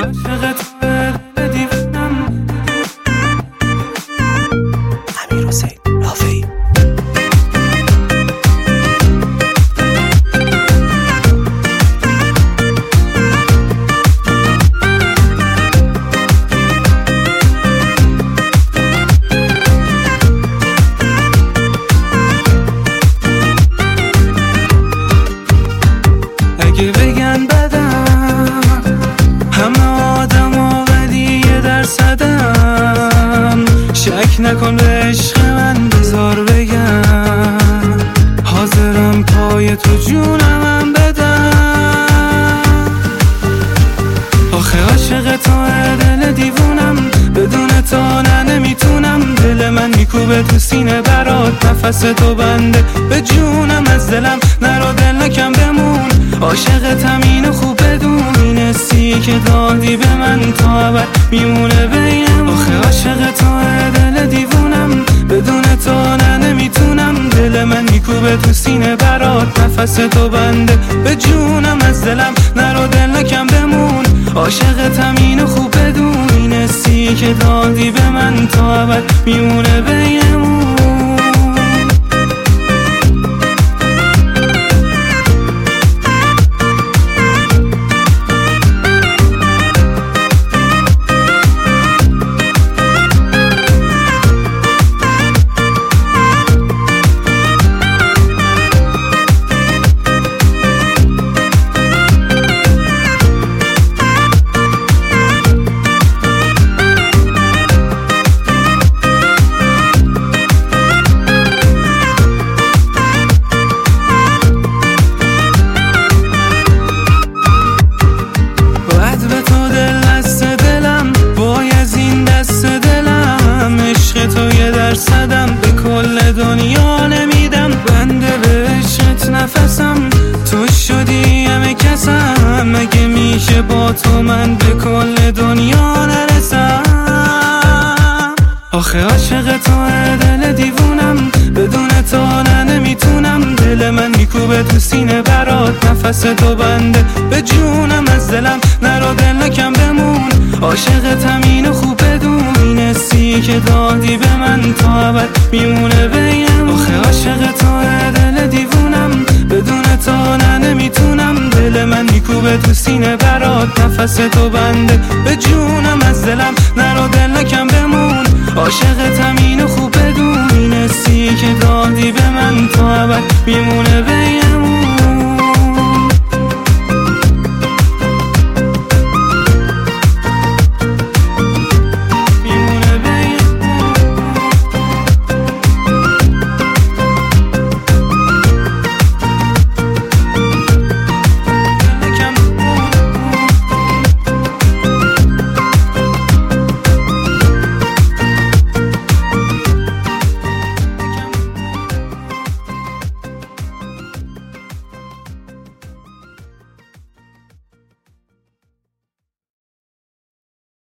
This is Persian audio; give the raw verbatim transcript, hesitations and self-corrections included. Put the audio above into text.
عاشق تو دیوونم. امیر حسین رافعی. اگه بگن بدم همه آدم ها ولی یه درصدم، شک نکن به عشق من بذار بگم، حاضرم پای تو جونمم بدم. آخه عاشق تو دل دیوونم، بدون تو نه نمیتونم، دل من میکوبه تو سینه برات، نفس تو بنده به جونم، از دلم نرو دل نکم بمون، عاشقتم اینو خوب بدون، این حسی که دادی به من تا ابد میمونه بینم. آخه عاشق تو دل دیوونم، بدون تو نه نمیتونم، دل من میکوبه تو سینه برات، نفس تو بنده به جونم، از دلم نرو دل نکم بمون، عاشقتم اینو خوب بدون، این حسی که دادی به من تا ابد میمونه بینمون. درصدم به کل دنیا نمیدم، بنده به عشقت نفسم، تو شدی همه کسم، مگه میشه با تو من به کل دنیا نرسم. آخه عاشق تو دل دیوونم، بدون تو نه نمیتونم، دل من میکوبه تو سینه برات، نفس تو بنده به جونم، از دلم نرو دل نکم بمون، عاشقتم اینو خوب بدون، این حسی که دادی به من تا ابد میمونه بینم. آخه عاشق تو دل دیوونم، بدون تو نه نمیتونم، دل من میکوبه تو سینه برات، نفس تو بنده به جونم، از دلم نرو دل نکم بمون، عاشقتم اینو خوب بدون، این حسی که دادی به من تا ابد میمونه بینم.